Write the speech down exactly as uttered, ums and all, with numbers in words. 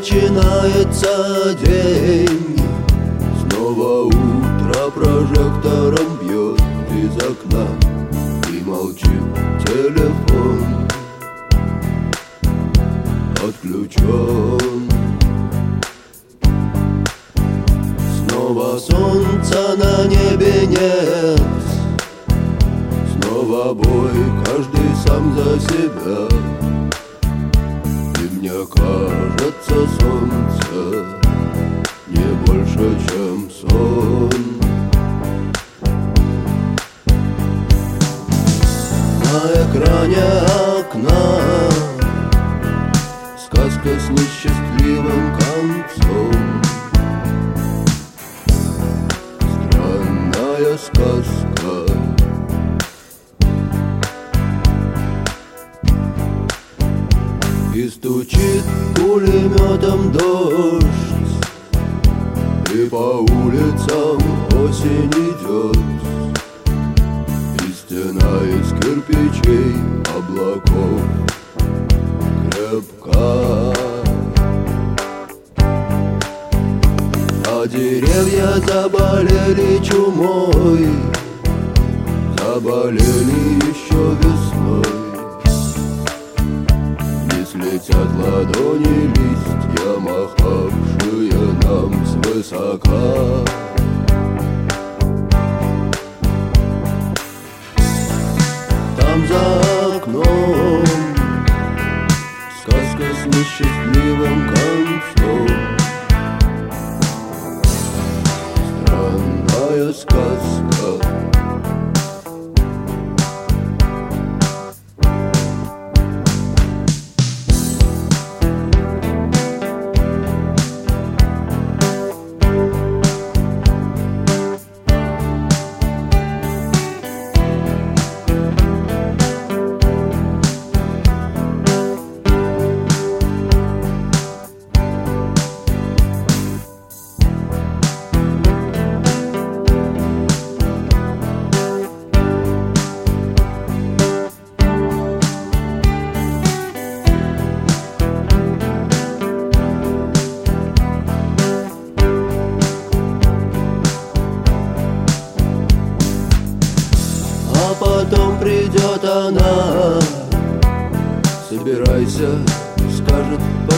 начинается день. Снова утро прожектором бьет из окна, и молчит телефон, отключен. Снова солнца на небе нет, снова бой, каждый сам за себя. И мне кажется, солнце не больше, чем сон. На экране окна сказка с несчастливым концом. Странная сказка. И стучит пулеметом дождь, и по улицам осень идет, и стена из кирпичей облаков крепка. А деревья заболели чумой, заболели еще весной. Летят ладони листья, махавшие нам свысока. Там за окном сказка с несчастливым концом. Странная сказка. А потом придет она, собирайся, скажет.